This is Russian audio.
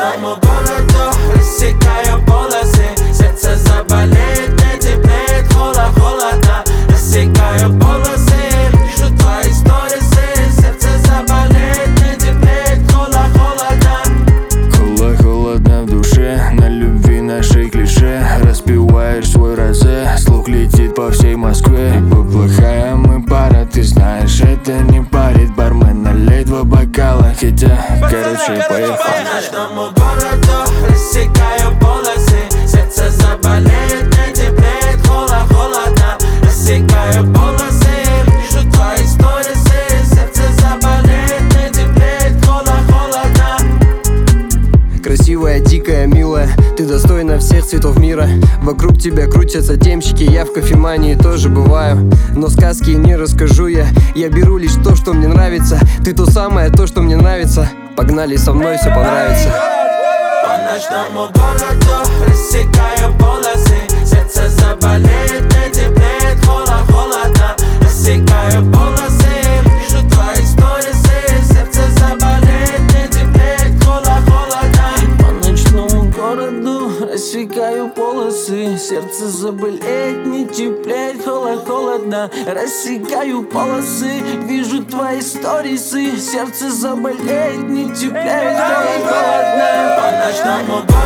ночному городу рассекаю полосы. Сердце заболеет, не теплеет, холодно. Рассекаю полосы, вижу твои сторисы. Сердце заболеет, не теплеет, холодно. Холодно в душе, на любви нашей клише. Распиваешь свой розе, слух летит по всей Москве. Плохая мы пара, ты знаешь, это не парит. Бармен налей 2 бокала, хотя, короче, поехали. По ночному городу рассекаю полосы. Сердце заболеет, не теплеет, холодно. Рассекаю полосы, вижу твои сторисы. Сердце заболеет, не теплеет, холодно. Красивая, дикая, милая, ты достойна всех цветов мира. Вокруг тебя крутятся темщики, я в кофемании тоже бываю. Но сказки не расскажу я беру лишь то, что мне нравится. Ты то самое, то, что мне нравится. Погнали, со мной все понравится. По ночному городу рассекаю полосы. Сердце заболеет, не теплеет, холодно. Рассекаю полосы, вижу твои сторисы. Сердце заболеет, не теплеет, холодно. По ночному городу рассекаю полосы. Сердце заболеет, не теплеет, холодно. Рассекаю полосы, вижу твои сторисы. Сердце заболеет, не теплеет, холодно. По ночному городу